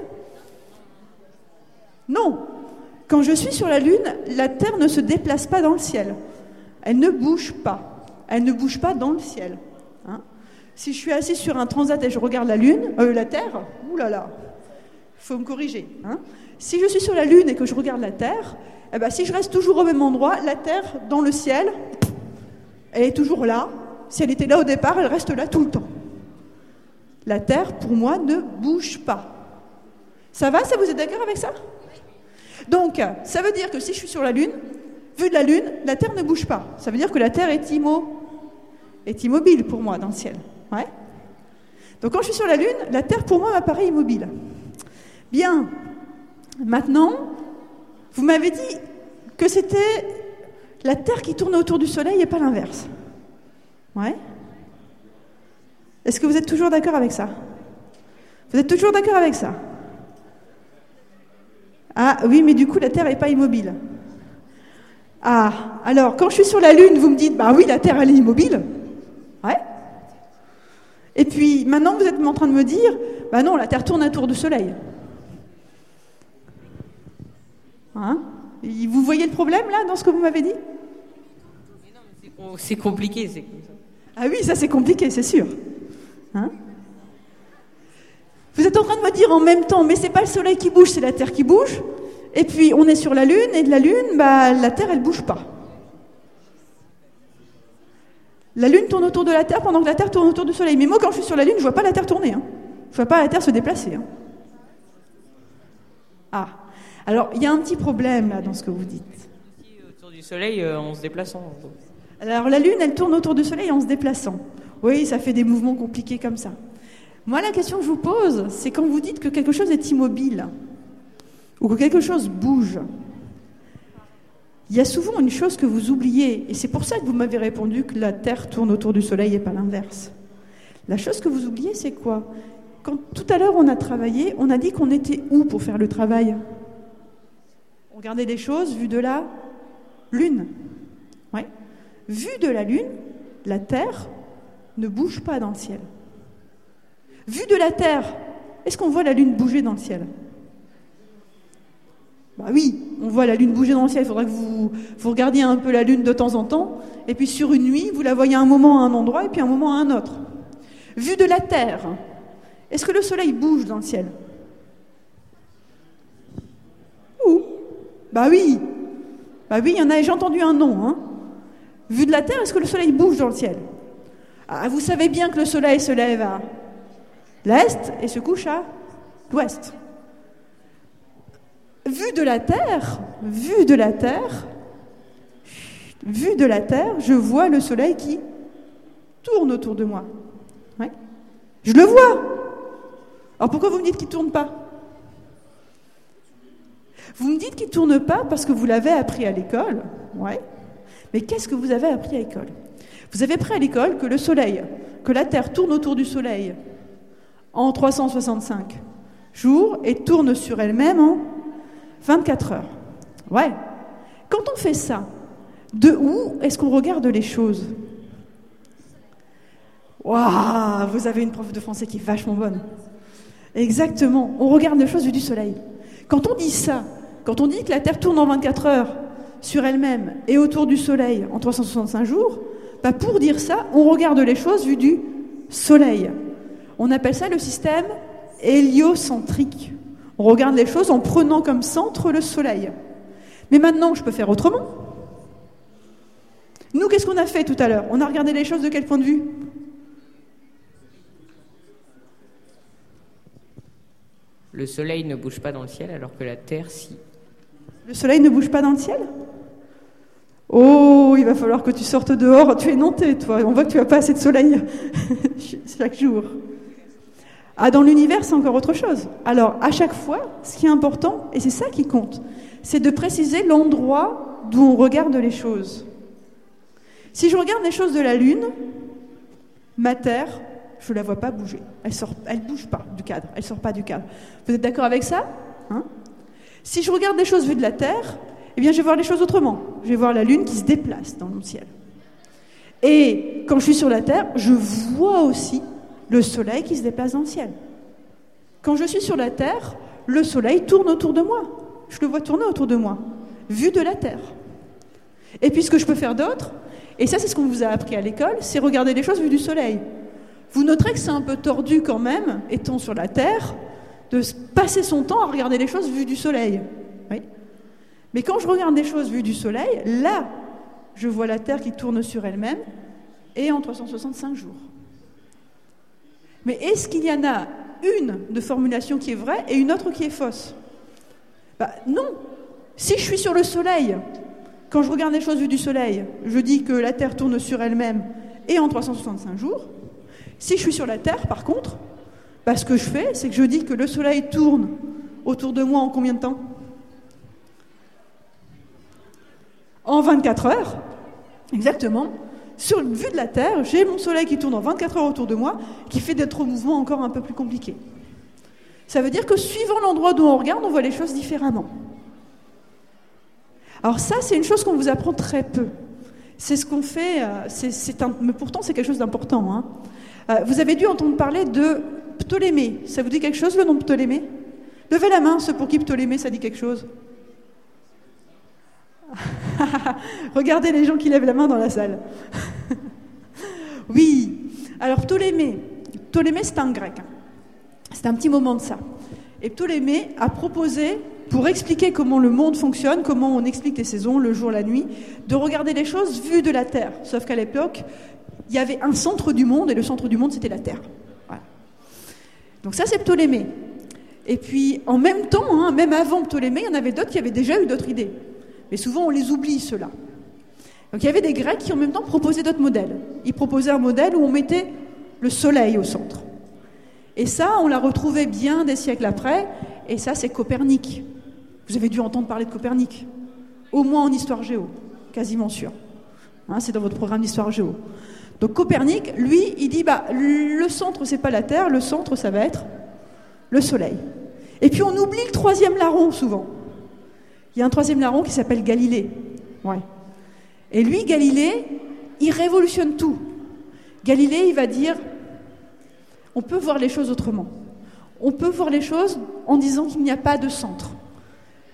Non. Quand je suis sur la Lune, la Terre ne se déplace pas dans le ciel. Elle ne bouge pas. Elle ne bouge pas dans le ciel. Hein? Si je suis assis sur un transat et je regarde la Terre, oulala, il faut me corriger. Hein? Si je suis sur la Lune et que je regarde la Terre, eh ben, si je reste toujours au même endroit, la Terre, dans le ciel, elle est toujours là. Si elle était là au départ, elle reste là tout le temps. La Terre, pour moi, ne bouge pas. Ça va? Ça, vous êtes d'accord avec ça? Donc, ça veut dire que si je suis sur la Lune, vu de la Lune, la Terre ne bouge pas. Ça veut dire que la Terre est immobile pour moi dans le ciel. Ouais. Donc, quand je suis sur la Lune, la Terre, pour moi, m'apparaît immobile. Bien. Maintenant, vous m'avez dit que c'était la Terre qui tourne autour du Soleil et pas l'inverse. Ouais. Est-ce que vous êtes toujours d'accord avec ça? Vous êtes toujours d'accord avec ça? Ah oui, mais du coup, la Terre n'est pas immobile. Ah, alors, quand je suis sur la Lune, vous me dites, bah oui, la Terre, elle est immobile. Ouais. Et puis, maintenant, vous êtes en train de me dire, bah non, la Terre tourne autour du Soleil. Hein? Vous voyez le problème, là, dans ce que vous m'avez dit? C'est compliqué, c'est comme ça. Ah oui, ça, c'est compliqué, c'est sûr. Hein? Vous êtes en train de me dire en même temps, mais c'est pas le Soleil qui bouge, c'est la Terre qui bouge. Et puis on est sur la Lune, et de la Lune, bah, la Terre, elle bouge pas. La Lune tourne autour de la Terre pendant que la Terre tourne autour du Soleil. Mais moi, quand je suis sur la Lune, je vois pas la Terre tourner. Hein. Je vois pas la Terre se déplacer. Hein. Ah, alors il y a un petit problème là dans ce que vous dites. Autour du Soleil en se déplaçant. Alors la Lune, elle tourne autour du Soleil en se déplaçant. Oui, ça fait des mouvements compliqués comme ça. Moi, la question que je vous pose, c'est quand vous dites que quelque chose est immobile ou que quelque chose bouge, il y a souvent une chose que vous oubliez, et c'est pour ça que vous m'avez répondu que la Terre tourne autour du Soleil et pas l'inverse. La chose que vous oubliez, c'est quoi? Quand tout à l'heure on a travaillé, on a dit qu'on était où pour faire le travail? On regardait les choses vues de la Lune. Ouais. Vue de la Lune, la Terre ne bouge pas dans le ciel. Vue de la Terre, est-ce qu'on voit la Lune bouger dans le ciel? Bah oui, on voit la Lune bouger dans le ciel, il faudra que vous regardiez un peu la Lune de temps en temps, et puis sur une nuit, vous la voyez un moment à un endroit, et puis un moment à un autre. Vu de la Terre, est-ce que le Soleil bouge dans le ciel? Où? Bah oui, il y en a, j'ai entendu un nom. Hein. Vu de la Terre, est-ce que le Soleil bouge dans le ciel? Ah, vous savez bien que le Soleil se lève à l'Est et se couche à l'Ouest. Vu de la Terre, je vois le Soleil qui tourne autour de moi. Ouais. Je le vois. Alors pourquoi vous me dites qu'il ne tourne pas? Vous me dites qu'il ne tourne pas parce que vous l'avez appris à l'école. Ouais. Mais qu'est-ce que vous avez appris à l'école? Vous avez appris à l'école que le Soleil, que la Terre tourne autour du Soleil en 365 jours et tourne sur elle-même en 24 heures. Ouais. Quand on fait ça, de où est-ce qu'on regarde les choses? Waouh, vous avez une prof de français qui est vachement bonne. Exactement, on regarde les choses vues du Soleil. Quand on dit ça, quand on dit que la Terre tourne en 24 heures sur elle-même et autour du Soleil en 365 jours, bah pour dire ça, on regarde les choses vues du Soleil. On appelle ça le système héliocentrique. On regarde les choses en prenant comme centre le Soleil. Mais maintenant, je peux faire autrement. Nous, qu'est-ce qu'on a fait tout à l'heure? On a regardé les choses de quel point de vue? Le Soleil ne bouge pas dans le ciel alors que la Terre, si. Le Soleil ne bouge pas dans le ciel? Oh, il va falloir que tu sortes dehors. Tu es nantais, toi. On voit que tu n'as pas assez de soleil chaque jour. Ah, dans l'univers, c'est encore autre chose. Alors, à chaque fois, ce qui est important, et c'est ça qui compte, c'est de préciser l'endroit d'où on regarde les choses. Si je regarde les choses de la Lune, ma Terre, je ne la vois pas bouger. Elle bouge pas du cadre. Elle sort pas du cadre. Vous êtes d'accord avec ça? Hein? Si je regarde les choses vues de la Terre, eh bien, je vais voir les choses autrement. Je vais voir la Lune qui se déplace dans le ciel. Et quand je suis sur la Terre, je vois aussi le Soleil qui se déplace dans le ciel. Quand je suis sur la Terre, le Soleil tourne autour de moi. Je le vois tourner autour de moi, vu de la Terre. Et puis, ce que je peux faire d'autre, et ça, c'est ce qu'on vous a appris à l'école, c'est regarder les choses vues du Soleil. Vous noterez que c'est un peu tordu quand même, étant sur la Terre, de passer son temps à regarder les choses vues du Soleil. Oui. Mais quand je regarde des choses vues du Soleil, là, je vois la Terre qui tourne sur elle-même, et en 365 jours. Mais est-ce qu'il y en a une de formulation qui est vraie et une autre qui est fausse? Non. Si je suis sur le Soleil, quand je regarde les choses vues du Soleil, je dis que la Terre tourne sur elle-même et en 365 jours. Si je suis sur la Terre, par contre, ce que je fais, c'est que je dis que le Soleil tourne autour de moi en combien de temps? En 24 heures. Exactement. Sur une vue de la Terre, j'ai mon Soleil qui tourne en 24 heures autour de moi, qui fait d'être mouvement encore un peu plus compliqué. Ça veut dire que suivant l'endroit d'où on regarde, on voit les choses différemment. Alors ça, c'est une chose qu'on vous apprend très peu. C'est ce qu'on fait, mais pourtant c'est quelque chose d'important. Hein. Vous avez dû entendre parler de Ptolémée. Ça vous dit quelque chose, le nom de Ptolémée? Levez la main, ceux pour qui Ptolémée, ça dit quelque chose. Regardez les gens qui lèvent la main dans la salle. Oui. Alors Ptolémée, c'est un grec. C'est un petit moment de ça. Et Ptolémée a proposé, pour expliquer comment le monde fonctionne, comment on explique les saisons, le jour, la nuit, de regarder les choses vues de la Terre. Sauf qu'à l'époque, il y avait un centre du monde, et le centre du monde, c'était la Terre. Voilà. Donc ça, c'est Ptolémée. Et puis, en même temps, même avant Ptolémée, il y en avait d'autres qui avaient déjà eu d'autres idées. Mais souvent, on les oublie, ceux-là. Donc il y avait des Grecs qui, en même temps, proposaient d'autres modèles. Ils proposaient un modèle où on mettait le Soleil au centre. Et ça, on l'a retrouvé bien des siècles après, et ça, c'est Copernic. Vous avez dû entendre parler de Copernic. Au moins en histoire géo, quasiment sûr. C'est dans votre programme d'histoire géo. Donc Copernic, lui, il dit, le centre, c'est pas la Terre, le centre, ça va être le Soleil. Et puis on oublie le troisième larron, souvent. Il y a un troisième larron qui s'appelle Galilée. Ouais. Et lui, Galilée, il révolutionne tout. Galilée, il va dire, on peut voir les choses autrement. On peut voir les choses en disant qu'il n'y a pas de centre.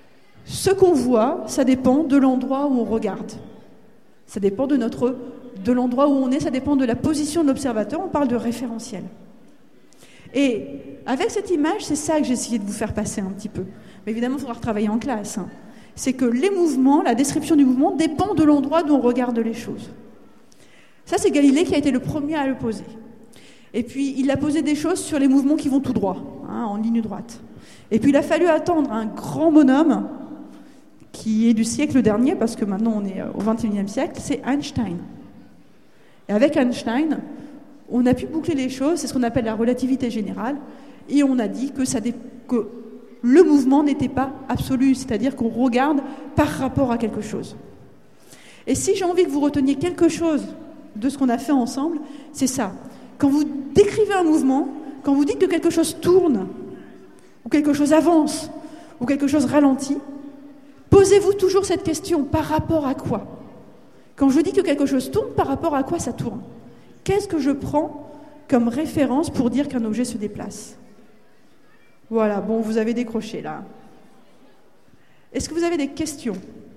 Ce qu'on voit, ça dépend de l'endroit où on regarde. Ça dépend de l'endroit où on est, ça dépend de la position de l'observateur, on parle de référentiel. Et avec cette image, c'est ça que j'ai essayé de vous faire passer un petit peu. Mais évidemment, il faudra retravailler en classe. C'est que les mouvements, la description du mouvement dépend de l'endroit d'où on regarde les choses. Ça, c'est Galilée qui a été le premier à le poser. Et puis, il a posé des choses sur les mouvements qui vont tout droit, en ligne droite. Et puis, il a fallu attendre un grand bonhomme qui est du siècle dernier, parce que maintenant on est au XXIe siècle, c'est Einstein. Et avec Einstein, on a pu boucler les choses, c'est ce qu'on appelle la relativité générale, et on a dit que le mouvement n'était pas absolu, c'est-à-dire qu'on regarde par rapport à quelque chose. Et si j'ai envie que vous reteniez quelque chose de ce qu'on a fait ensemble, c'est ça. Quand vous décrivez un mouvement, quand vous dites que quelque chose tourne, ou quelque chose avance, ou quelque chose ralentit, posez-vous toujours cette question, par rapport à quoi? Quand je dis que quelque chose tourne, par rapport à quoi ça tourne? Qu'est-ce que je prends comme référence pour dire qu'un objet se déplace? Voilà, bon, vous avez décroché là. Est-ce que vous avez des questions?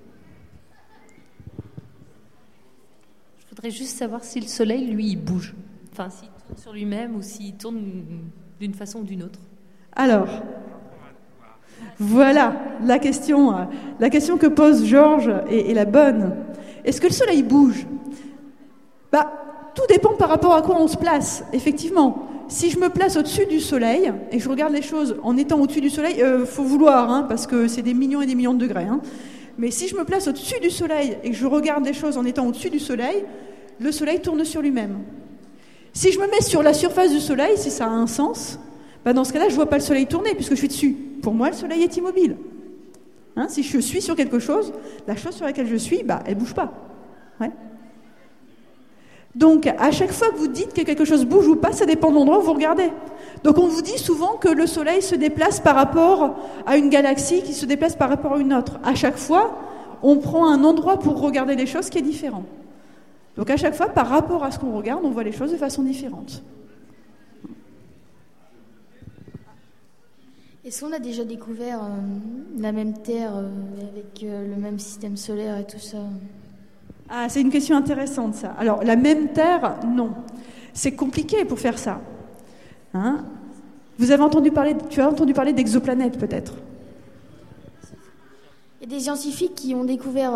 Je voudrais juste savoir si le soleil, lui, il bouge. Enfin, s'il tourne sur lui-même ou s'il tourne d'une façon ou d'une autre. Alors, voilà la question que pose Georges est la bonne. Est-ce que le soleil bouge? Tout dépend par rapport à quoi on se place, effectivement. Si je me place au-dessus du soleil et que je regarde les choses en étant au-dessus du soleil, faut vouloir, parce que c'est des millions et des millions de degrés. Mais si je me place au-dessus du soleil et que je regarde les choses en étant au-dessus du soleil, le soleil tourne sur lui-même. Si je me mets sur la surface du soleil, si ça a un sens, dans ce cas-là, je ne vois pas le soleil tourner puisque je suis dessus. Pour moi, le soleil est immobile. Si je suis sur quelque chose, la chose sur laquelle je suis, elle ne bouge pas. Ouais. Donc, à chaque fois que vous dites que quelque chose bouge ou pas, ça dépend de l'endroit où vous regardez. Donc, on vous dit souvent que le soleil se déplace par rapport à une galaxie qui se déplace par rapport à une autre. À chaque fois, on prend un endroit pour regarder les choses qui est différent. Donc, à chaque fois, par rapport à ce qu'on regarde, on voit les choses de façon différente. Est-ce qu'on a déjà découvert la même Terre avec le même système solaire et tout ça? Ah, c'est une question intéressante, ça. Alors, la même Terre, non. C'est compliqué pour faire ça. Tu as entendu parler d'exoplanètes, peut-être? Il y a des scientifiques qui ont découvert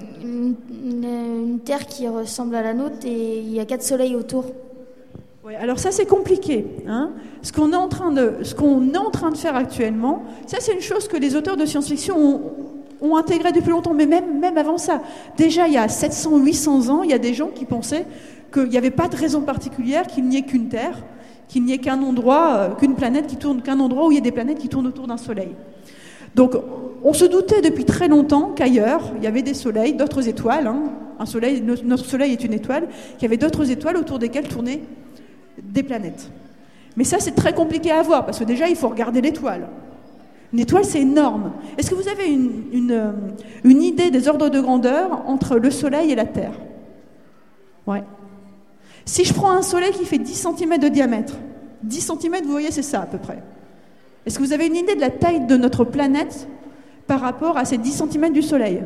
une Terre qui ressemble à la nôtre et il y a 4 soleils autour. Oui, alors ça, c'est compliqué. Ce qu'on est en train de faire actuellement, ça, c'est une chose que les auteurs de science-fiction ont intégré depuis longtemps, mais même avant ça. Déjà, il y a 700, 800 ans, il y a des gens qui pensaient qu'il n'y avait pas de raison particulière, qu'il n'y ait qu'une Terre, qu'il n'y ait qu'un endroit, qu'une planète qui tourne, qu'un endroit où il y a des planètes qui tournent autour d'un soleil. Donc, on se doutait depuis très longtemps qu'ailleurs, il y avait des soleils, d'autres étoiles. Notre soleil est une étoile, qu'il y avait d'autres étoiles autour desquelles tournaient des planètes. Mais ça, c'est très compliqué à voir, parce que déjà, il faut regarder l'étoile. Une étoile, c'est énorme. Est-ce que vous avez une idée des ordres de grandeur entre le Soleil et la Terre? Ouais. Si je prends un Soleil qui fait 10 cm de diamètre, 10 cm, vous voyez, c'est ça à peu près. Est-ce que vous avez une idée de la taille de notre planète par rapport à ces 10 cm du Soleil?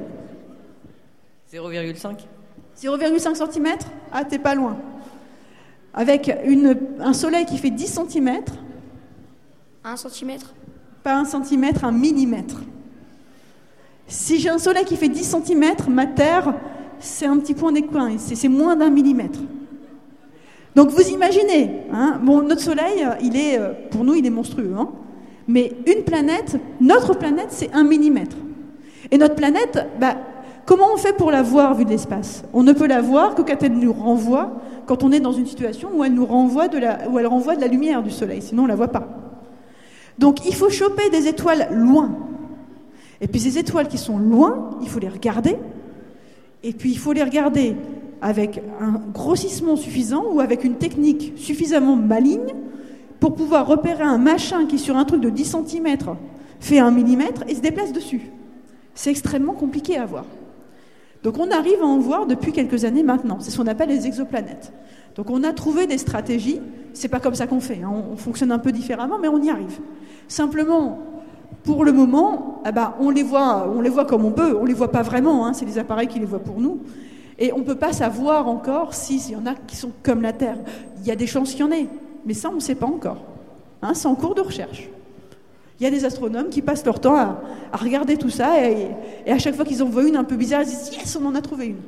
0,5. 0,5 cm? Ah, t'es pas loin. Avec un Soleil qui fait 10 cm. 1 cm? Pas 1 cm, 1 millimètre. Si j'ai un soleil qui fait 10 cm, ma Terre, c'est un petit point d'écoin, c'est moins d'1 millimètre. Donc vous imaginez, notre soleil, pour nous, il est monstrueux. Mais notre planète, c'est 1 millimètre. Et notre planète, comment on fait pour la voir vu de l'espace? On ne peut la voir que quand elle nous renvoie, quand on est dans une situation où elle nous renvoie de la lumière du soleil, sinon on ne la voit pas. Donc il faut choper des étoiles loin. Et puis ces étoiles qui sont loin, il faut les regarder. Et puis il faut les regarder avec un grossissement suffisant ou avec une technique suffisamment maligne pour pouvoir repérer un machin qui, sur un truc de 10 cm, fait 1 mm et se déplace dessus. C'est extrêmement compliqué à voir. Donc on arrive à en voir depuis quelques années maintenant. C'est ce qu'on appelle les exoplanètes. Donc on a trouvé des stratégies. C'est pas comme ça qu'on fait. On fonctionne un peu différemment, mais on y arrive. Simplement, Pour le moment, on les voit comme on peut. On les voit pas vraiment, hein, c'est les appareils qui les voient pour nous. Et on ne peut pas savoir encore s'il y en a qui sont comme la Terre. Il y a des chances qu'il y en ait, mais ça, on ne sait pas encore. Hein, c'est en cours de recherche. Il y a des astronomes qui passent leur temps à regarder tout ça, et à chaque fois qu'ils en voient une un peu bizarre, ils disent « Yes, on en a trouvé une !»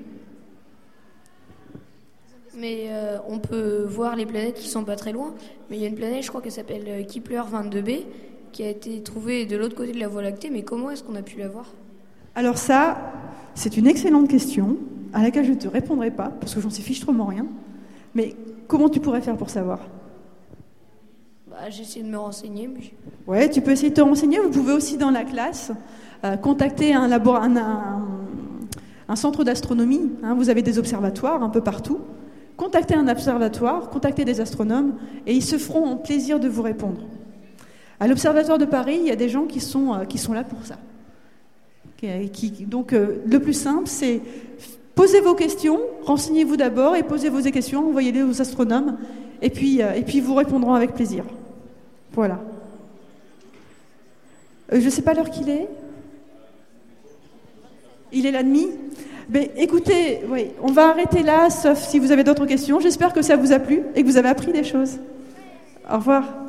Mais on peut voir les planètes qui sont pas très loin. Mais il y a une planète, je crois qu'elle s'appelle Kepler 22b, qui a été trouvée de l'autre côté de la Voie lactée. Mais comment est-ce qu'on a pu la voir? Alors ça, c'est une excellente question, à laquelle je ne te répondrai pas, parce que j'en sais fichtrement rien. Mais comment tu pourrais faire pour savoir? J'ai essayé de me renseigner. Mais... Ouais, tu peux essayer de te renseigner. Vous pouvez aussi, dans la classe, contacter un centre d'astronomie. Hein, vous avez des observatoires un peu partout. Contactez un observatoire, contactez des astronomes, et ils se feront un plaisir de vous répondre. À l'Observatoire de Paris, il y a des gens qui sont là pour ça. Donc, le plus simple, c'est posez vos questions, renseignez-vous d'abord, et posez vos questions, envoyez-les aux astronomes, et puis ils vous répondront avec plaisir. Voilà. Je ne sais pas l'heure qu'il est. Il est la demie. Mais écoutez, oui, on va arrêter là, sauf si vous avez d'autres questions. J'espère que ça vous a plu et que vous avez appris des choses. Au revoir.